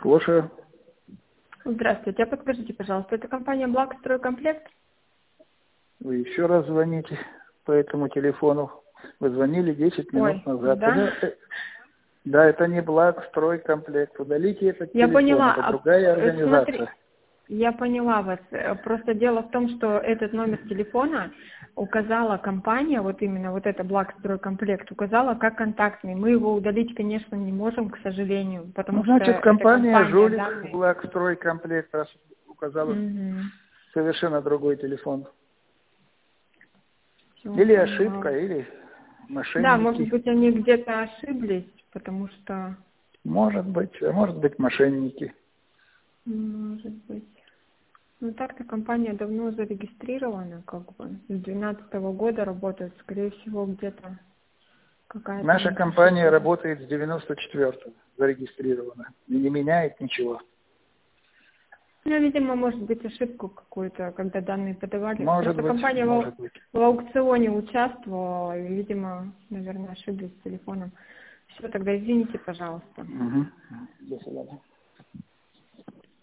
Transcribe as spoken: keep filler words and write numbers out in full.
Слушаю. Здравствуйте. А подскажите, пожалуйста, это компания «Благстройкомплект»? Вы еще раз звоните по этому телефону. Вы звонили десять минут Ой, назад. да? Это, да, это не Благстройкомплект. Удалите этот Я телефон. поняла. Это А, другая э, смотри, организация. я поняла вас. Э, Просто дело в том, что этот номер телефона указала компания, вот именно вот это «Благстройкомплект», указала как контактный. Мы его удалить, конечно, не можем, к сожалению, потому Ну, что значит, это компания компания «Жулик», данные. Благстройкомплект, раз указала Угу. совершенно другой телефон. Всё, Или поняла. ошибка, или Да, может мошенники. быть, они где-то ошиблись, потому что, Может быть, а может быть, мошенники. может быть. Ну, так-то компания давно зарегистрирована, как бы, с две тысячи двенадцатого года работает, скорее всего, где-то какая-то у Наша них компания ошибка. работает с девяносто четвёртого, зарегистрирована. И не меняет ничего. Ну, видимо, может быть, ошибку какую-то, когда данные подавали. Может Просто быть, компания в, ау- может быть. в аукционе участвовала, и, видимо, наверное, ошиблись с телефоном. Все, тогда извините, пожалуйста. Угу. До свидания.